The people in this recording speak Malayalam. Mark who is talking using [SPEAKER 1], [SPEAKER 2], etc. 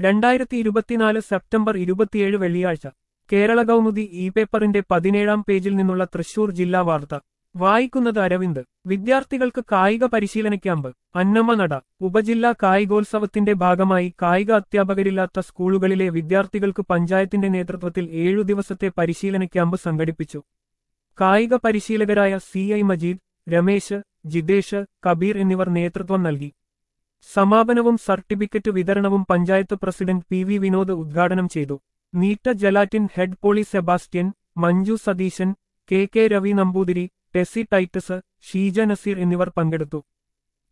[SPEAKER 1] 2024 സെപ്റ്റംബർ 27 വെള്ളിയാഴ്ച കേരള കൗമുദി ഇ പേപ്പറിന്റെ 17-ാം പേജിൽ നിന്നുള്ള തൃശൂർ ജില്ലാ വാർത്ത വായിക്കുന്നത് അരവിന്ദ്. വിദ്യാർത്ഥികൾക്ക് കായിക പരിശീലന ക്യാമ്പ് അന്നമനട. ഉപജില്ലാ കായികോത്സവത്തിന്റെ ഭാഗമായി കായിക അധ്യാപകരില്ലാത്ത സ്കൂളുകളിലെ വിദ്യാർത്ഥികൾക്ക് പഞ്ചായത്തിന്റെ നേതൃത്വത്തിൽ 7 ദിവസത്തെ പരിശീലന ക്യാമ്പ് സംഘടിപ്പിച്ചു. കായിക പരിശീലകരായ CI മജീദ്, രമേശ്, ജിതേഷ്, കബീർ എന്നിവർ നേതൃത്വം നൽകി. സമാപനവും സർട്ടിഫിക്കറ്റ് വിതരണവും പഞ്ചായത്ത് പ്രസിഡന്റ് PV വിനോദ് ഉദ്ഘാടനം ചെയ്തു. Nitta gelatin head Poly Sebastian, Manju Satheesan, KK Ravi Namboothiri, Tessy Titus, Sheeja Naseer എന്നിവർ പങ്കെടുത്തു.